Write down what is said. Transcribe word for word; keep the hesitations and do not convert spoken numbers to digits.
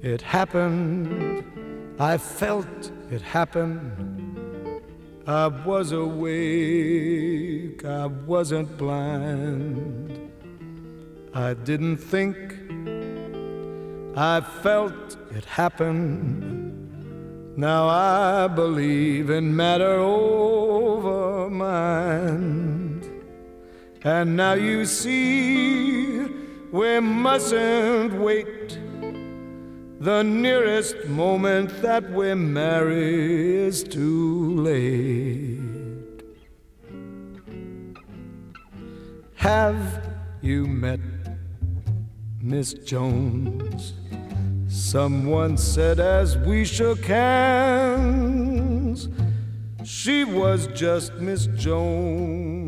It happened, I felt it happen. I was awake, I wasn't blind. I didn't think, I felt it happen. Now I believe in matter over mind. And now you see, we mustn't wait. The nearest moment that we marry is too late. Have you met Miss Jones? Someone said as we shook hands, she was just Miss Jones.